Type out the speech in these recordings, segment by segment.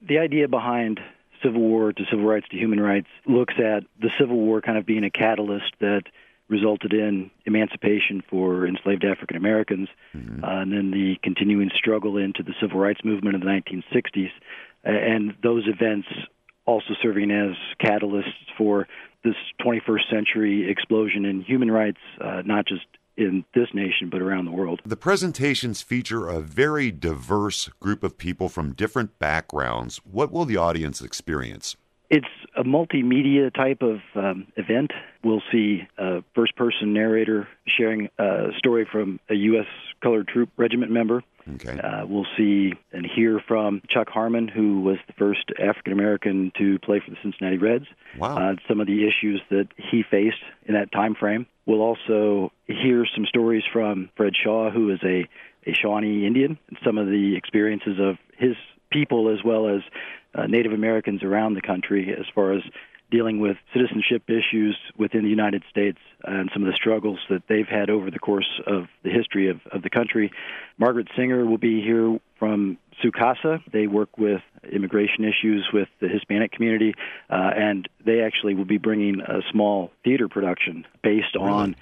The idea behind Civil War to Civil Rights to Human Rights looks at the Civil War kind of being a catalyst that resulted in emancipation for enslaved African Americans, and then the continuing struggle into the Civil Rights Movement of the 1960s, and those events also serving as catalysts for this 21st century explosion in human rights, not just in this nation, but around the world. The presentations feature a very diverse group of people from different backgrounds. What will the audience experience? It's a multimedia type of event. We'll see a first-person narrator sharing a story from a U.S. Colored Troop Regiment member. Okay. We'll see and hear from Chuck Harmon, who was the first African-American to play for the Cincinnati Reds. Wow. Some of the issues that he faced in that time frame. We'll also hear some stories from Fred Shaw, who is a Shawnee Indian, and some of the experiences of his people as well as Native Americans around the country as far as dealing with citizenship issues within the United States and some of the struggles that they've had over the course of the history of the country. Margaret Singer will be here from Sukasa. They work with immigration issues with the Hispanic community, and they actually will be bringing a small theater production based on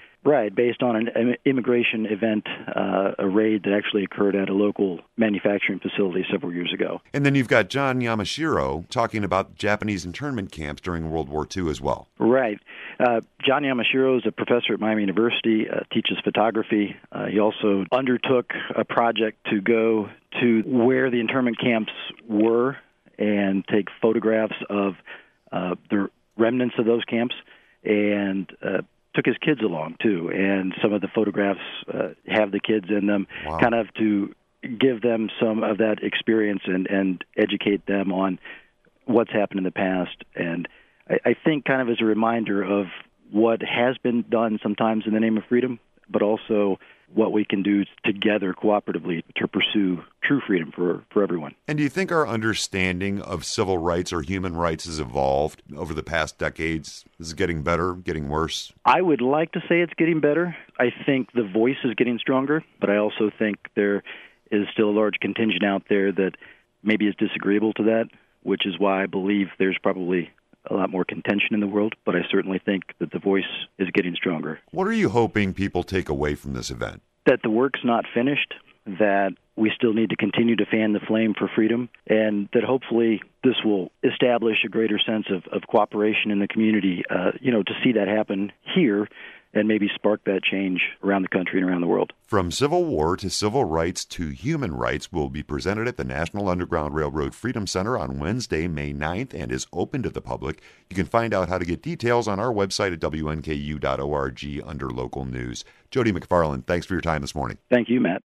an immigration event, a raid that actually occurred at a local manufacturing facility several years ago. And then you've got John Yamashiro talking about Japanese internment camps during World War II as well. Right. John Yamashiro is a professor at Miami University, teaches photography. He also undertook a project to go to where the internment camps were and take photographs of the remnants of those camps, and took his kids along, too. And some of the photographs have the kids in them, Wow. kind of to give them some of that experience and educate them on what's happened in the past. And I think kind of as a reminder of what has been done sometimes in the name of freedom, but also what we can do together cooperatively to pursue true freedom for everyone. And do you think our understanding of civil rights or human rights has evolved over the past decades? Is it getting better, getting worse? I would like to say it's getting better. I think the voice is getting stronger, but I also think there is still a large contingent out there that maybe is disagreeable to that, which is why I believe there's probably a lot more contention in the world, but I certainly think that the voice is getting stronger. What are you hoping people take away from this event? That the work's not finished, that we still need to continue to fan the flame for freedom, and that hopefully this will establish a greater sense of cooperation in the community, to see that happen here and maybe spark that change around the country and around the world. From Civil War to Civil Rights to Human Rights will be presented at the National Underground Railroad Freedom Center on Wednesday, May 9th, and is open to the public. You can find out how to get details on our website at WNKU.org under local news. Jody McFarland, thanks for your time this morning. Thank you, Matt.